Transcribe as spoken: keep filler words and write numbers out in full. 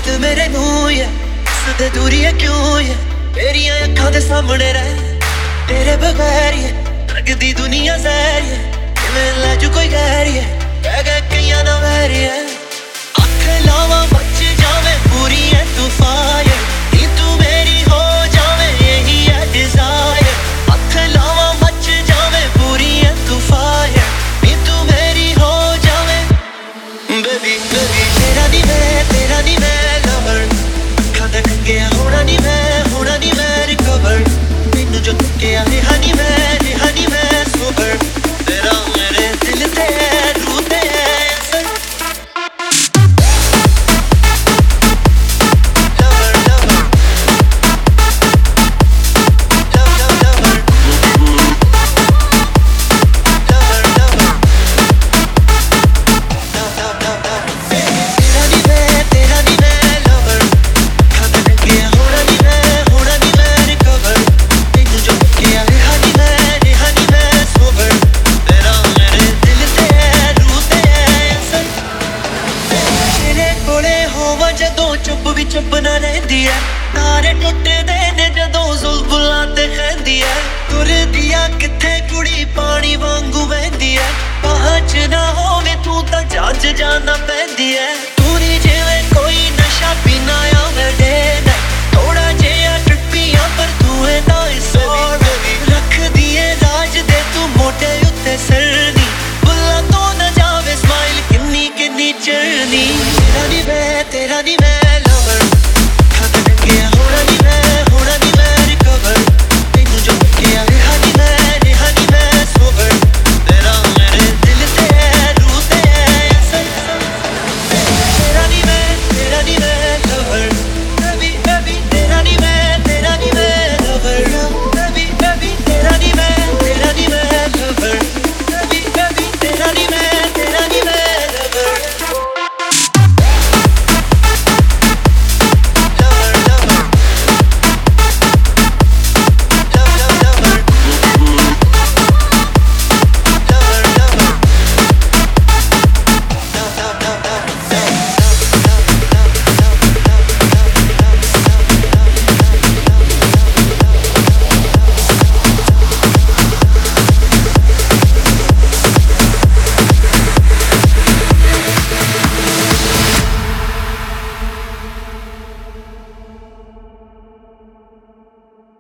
याद मेरे मुँह है सदे दूरी है क्यों है तेरिया अखा दे सामने रह तेरे बगैर है लगदी दुनिया जहर है मैं लाजू कोई गैर है कह गए कईया ना वैर है अख लावा बच जावे पूरी है तू फायर नी तू मेरी हो जावे यही है डिजायर अख लावा बच जावे पूरी है तू फायर नी तू मेरी हो जावे बेबी बेबी तेरा नी मैं तेरा नी मैं लवर अखा तक गया होना नी मैं होना नी मैं रिकवर मैनू जो तकिया रिहा नी मैं रिहा नी मैं सोबर तेरा मेरे दिल ते रूह ते असर lover lover love love lover lover lover love love love love तेरा नी मैं तेरा नी मैं लवर अखा तक गया होना नी मैं होना नी मैं रिकवर मैनू जो तकिया रिहा नी मैं रिहा नी मैं सोबर तेरा मेरे दिल ते रूह ते असर तेरे कोले होवा जदों चुप भी चुप ना रहिंदी है तारे टुटदे ने जदों जुल्फां ते खैंदी है तुरदी आ किथे कुड़ी पानी वांगू वहंदी है बाहां च ना होवे तू तां जंज जाना पैंदी है तू नी जिवें कोई नशा पीना आवे डे नाइट थोड़ा जिहा ट्रिपियां पर तू है ना इस रख दिए राज दे तू मोटे उत्ते सरनी बुल्ला तो ना जावे स्माइल किन्नी किन्नी चरनी तेरा नी मैं तेरा नी